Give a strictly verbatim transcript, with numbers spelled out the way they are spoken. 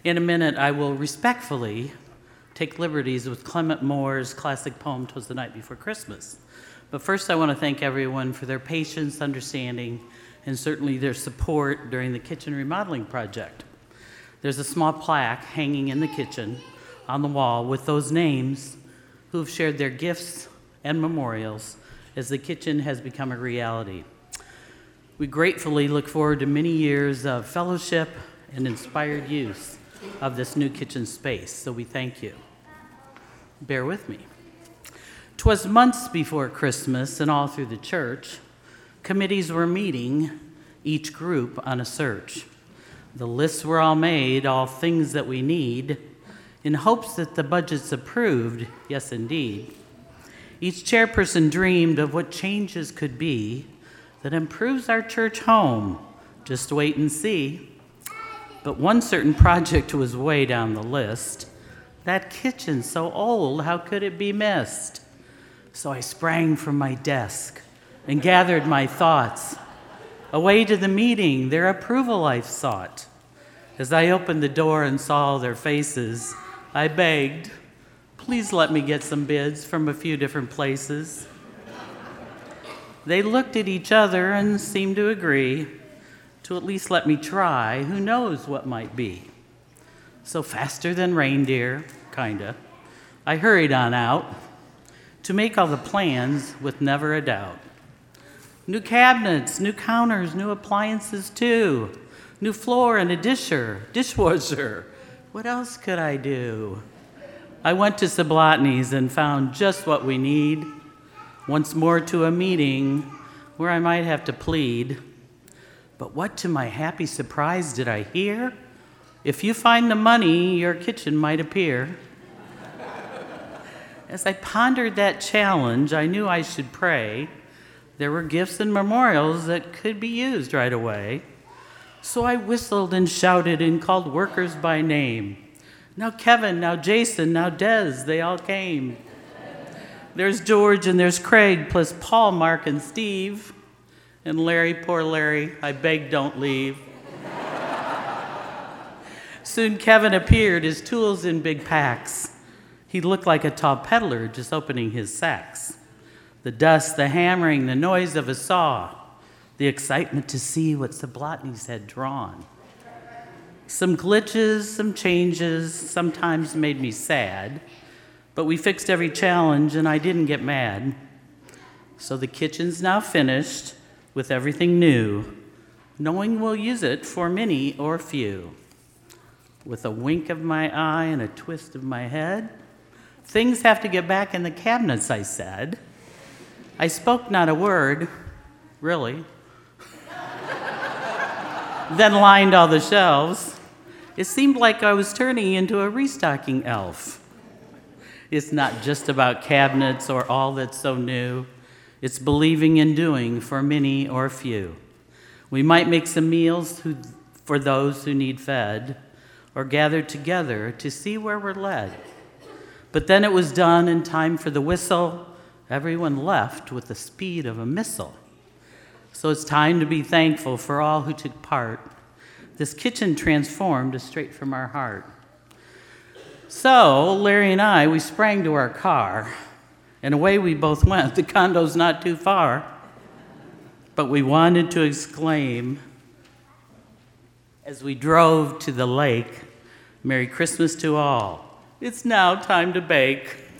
In a minute, I will respectfully take liberties with Clement Moore's classic poem, "'Twas the Night Before Christmas." But first, I want to thank everyone for their patience, understanding, and certainly their support during the kitchen remodeling project. There's a small plaque hanging in the kitchen on the wall with those names who have shared their gifts and memorials as the kitchen has become a reality. We gratefully look forward to many years of fellowship and inspired use of this new kitchen space, so we thank you. Bear with me. 'Twas months before Christmas, and all through the church, committees were meeting, each group on a search. The lists were all made, all things that we need, in hopes that the budget's approved, yes indeed. Each chairperson dreamed of what changes could be that improves our church home. Just wait and see. But one certain project was way down the list. That kitchen so old, how could it be missed? So I sprang from my desk and gathered my thoughts. Away to the meeting, their approval I sought. As I opened the door and saw their faces, I begged, please let me get some bids from a few different places. They looked at each other and seemed to agree to at least let me try, who knows what might be. So faster than reindeer, kinda, I hurried on out to make all the plans with never a doubt. New cabinets, new counters, new appliances too, new floor and a disher, dishwasher. What else could I do? I went to Sublotny's and found just what we need. Once more to a meeting where I might have to plead. But what to my happy surprise did I hear? If you find the money, your kitchen might appear. As I pondered that challenge, I knew I should pray. There were gifts and memorials that could be used right away. So I whistled and shouted and called workers by name. Now Kevin, now Jason, now Des, they all came. There's George and there's Craig, plus Paul, Mark, and Steve. And Larry, poor Larry, I beg don't leave. Soon Kevin appeared, his tools in big packs. He looked like a tall peddler just opening his sacks. The dust, the hammering, the noise of a saw, the excitement to see what Sublotny's had drawn. Some glitches, some changes, sometimes made me sad, but we fixed every challenge and I didn't get mad. So the kitchen's now finished with everything new, knowing we'll use it for many or few. With a wink of my eye and a twist of my head, things have to get back in the cabinets, I said. I spoke not a word, really, then lined all the shelves. It seemed like I was turning into a restocking elf. It's not just about cabinets or all that's so new. It's believing and doing for many or few. We might make some meals who, for those who need fed, or gather together to see where we're led. But then it was done in time for the whistle. Everyone left with the speed of a missile. So it's time to be thankful for all who took part. This kitchen transformed straight from our heart. So Larry and I, we sprang to our car, and away we both went. The condo's not too far. But we wanted to exclaim as we drove to the lake, Merry Christmas to all. It's now time to bake.